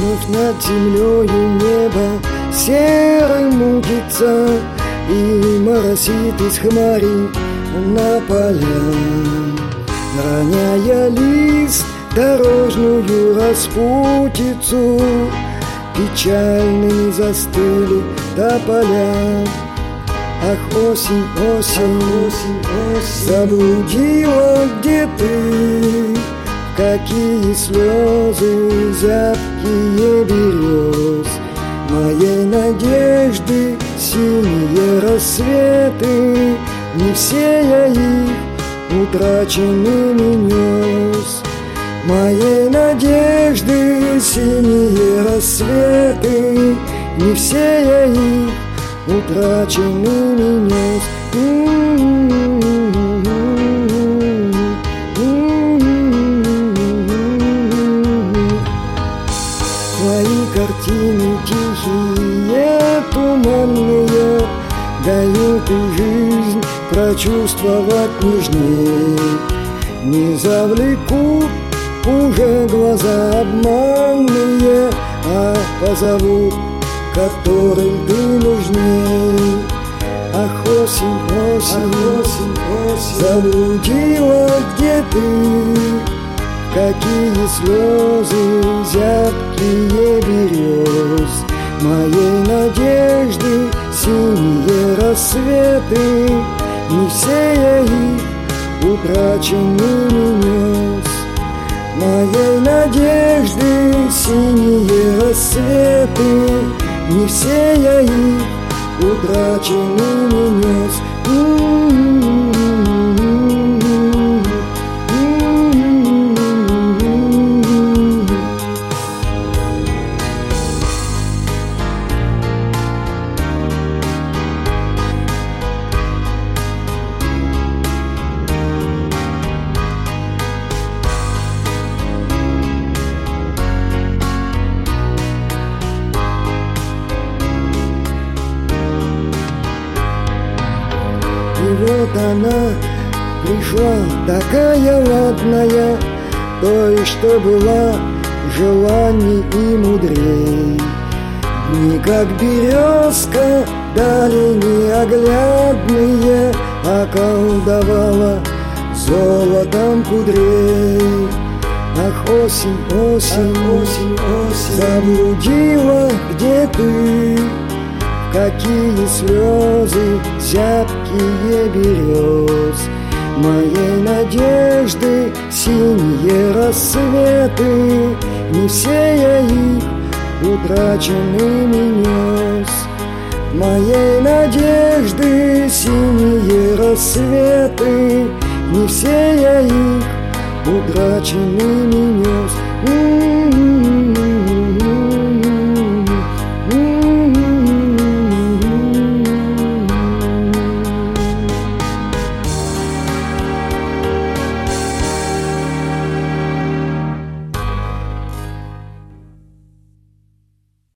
Вновь над землею небо серым мутится и моросит из хмари на поля, роняя лист дорожную распутицу. Печальными застыли тополя. Ах, осень, осень, осень, осень, заблудила, где ты? Какие слезы зябкие берез моей надежды, синие рассветы. Не все я их утраченными нес. Моей надежды, синие рассветы. Не все я их утраченными нес. Твои картины тихие, туманные, дают и жизнь прочувствовать нежней. Не завлекут уже глаза обманные, а позовут, которым ты нужней. Ах, осень, осень, осень, осень, заблудила, где ты? Какие слезы зябкие берез моей надежды, синие рассветы. Не все я их утраченными нес. Моей надежды, синие рассветы. Не все я их утраченными нес. И вот она пришла, такая ладная, той, что была желаний и мудрей. Дни, как березка, дали неоглядные, околдовала золотом кудрей. Ах, осень, осень, осень, осень, заблудила, где ты? Какие слезы зябкие берез моей надежды, синие рассветы. Не все я их утраченными нес. Моей надежды, синие рассветы. Не все я их утраченными нес.